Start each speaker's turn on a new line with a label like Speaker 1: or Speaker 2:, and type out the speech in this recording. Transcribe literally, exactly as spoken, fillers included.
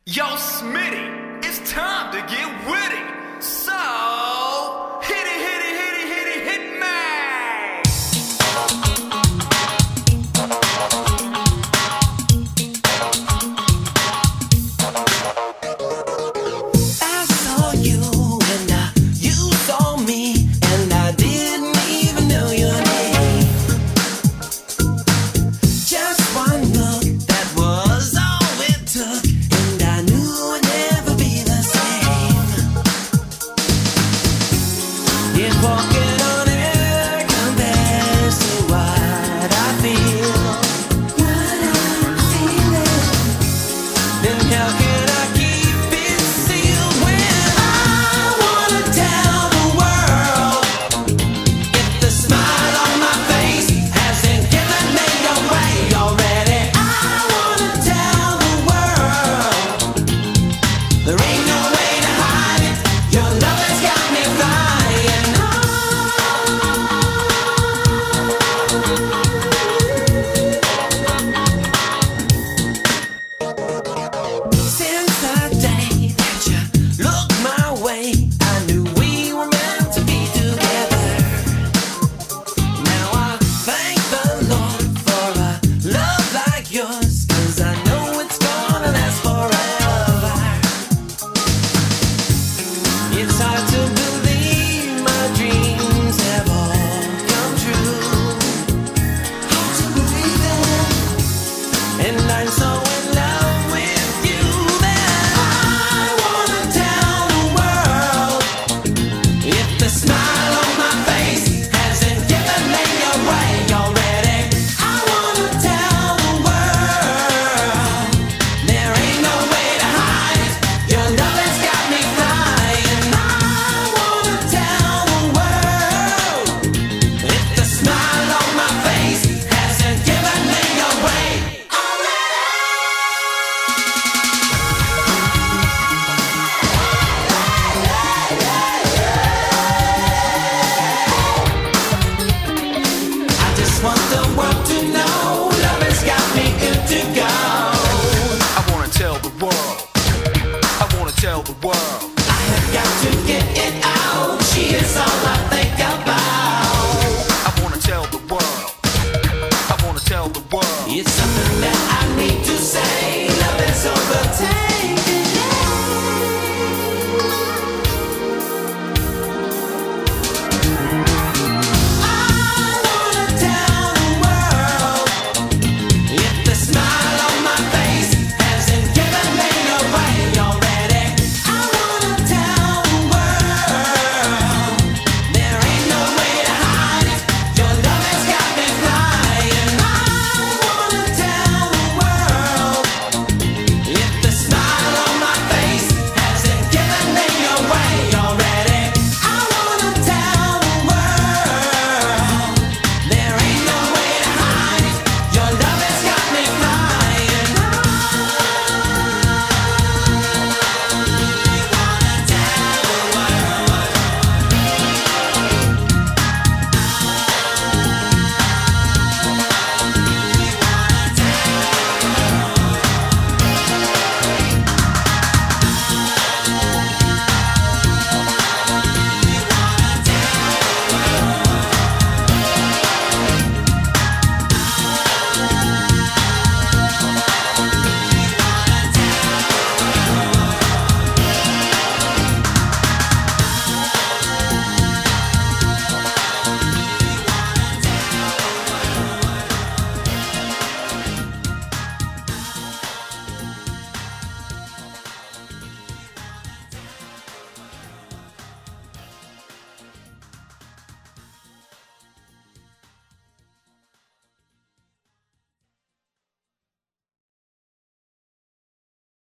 Speaker 1: Yo, Smitty, it's time to get witty. So, hit it, hit it, hit it, hit it, hit me.
Speaker 2: I saw you and I, you saw me, and I didn't even know your name. Just one look, that was all it took. Walking on air compares to what I feel. What I'm feeling. Then how can I keep it sealed when I wanna tell the world if the smile on my face hasn't given me away already? I wanna tell the world there ain't no way to hide it. Your love has got me flying. It's hard to believe my dreams have all come true. Hard to believe it. And I'm so in love with you that I wanna tell the world if the smile on my face hasn't given me away already. I wanna tell the world there ain't no way to hide it. Your love has got me flying. Want the world to know love has got me good to go.
Speaker 1: I wanna tell the world. I wanna tell the world.